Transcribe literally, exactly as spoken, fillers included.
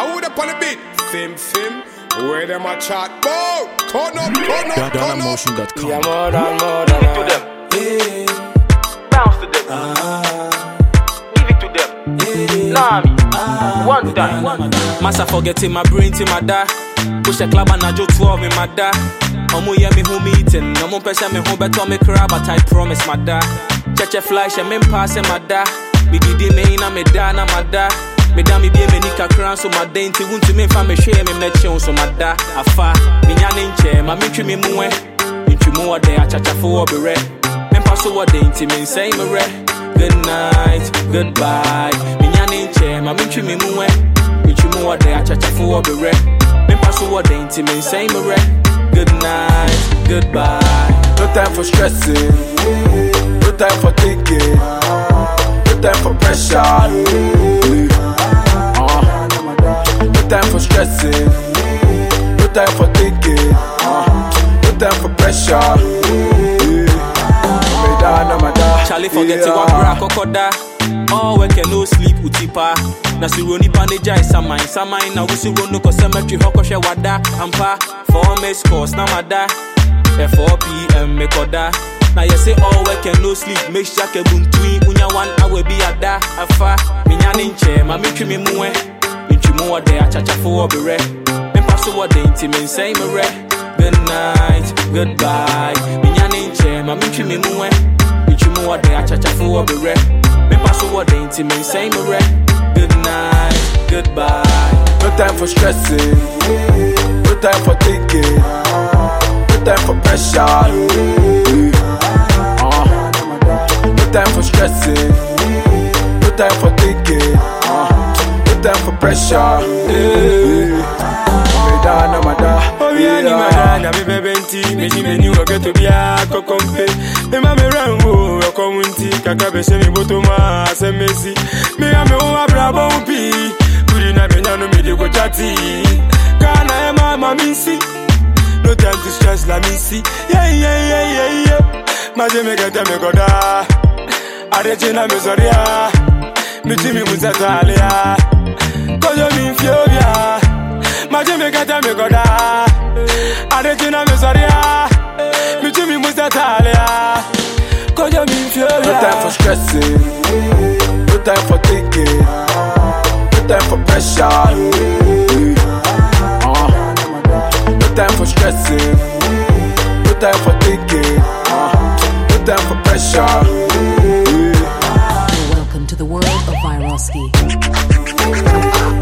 who the on the beat? Fim, Fim. Where them a chat? Bow! Turn up, turn up, turn Motion dot com. Yeah, more than, more than. Give it to them. Yeah. Bounce to them. Ah. Give it to them. Yeah. Nah, me. Ah. One time. One time. Massa forgetting my brain to my da. Push a club and I jo twelve in my da. Omo yeah me who meeting. Omo pressure me home better me cry, but I promise my da. Cheche flash and me pass my da. Me did me na me da na my da. Me da me be me nika crown so my day nti wunti me fa me hwe me me cheon so my da. Afa me nya ne nche ma me twi me mu e. Ntwi mu ode achacha fo obere. Me pa so ode nti me say me re. Good night, goodbye. Me nya ne nche ma me twi me mu e. Ntwi mu ode achacha fo obere. Me pa so ode nti me say me re. Good night, goodbye. No time for stressing, no time for thinking, no time for pressure, uh, no time for stressing, no time for thinking, uh, no time for pressure. Charlie forget to walk back kokoda. All work and no sleep utipa. Na suroni paneja isa mine, sa mine na wusi rono ko cemetery hoko she wada ampa. Four miss course na mada. At four p m me koda. Now you say all work and no sleep. Make sure ke buntui unya one hour be ada afa. Minya ninche ma me twi me mu e. Ntwi mu ode achacha fo obere. Me paso ode nti me say me re. Good night, goodbye. Minya ninche ma me twi me mu e. Ntwi mu ode achacha fo obere. Me paso ode nti me say me re. Good night, goodbye. No time for stressing, no time for thinking, no time for pressure, uh, no time for stressing, no time for thinking, uh, no time for pressure. Oh yeah, ni madana me bebenti, me ji menu oge to bia kokompe. Me ma me rango okomunti, kaka be se mi botoma asemesi. Me ame o abrabo pi, kuri na me nyano me de go chati. Kana e mama misi, no time to stress la misi. Yeah yeah yeah yeah yeah. Maje me gata me goda, areje na me zoria. Mi ti mi muzatalia, koyo mi fiobia. Maje me gata me goda, areje me zoria. Mi ti mi muzatalia, koyo mi fiobia. No time for stressing, no time for thinking, no time for pressure, uh, no time for stressing, no time for thinking, uh, no time for pressure. Welcome to the world of Viroski.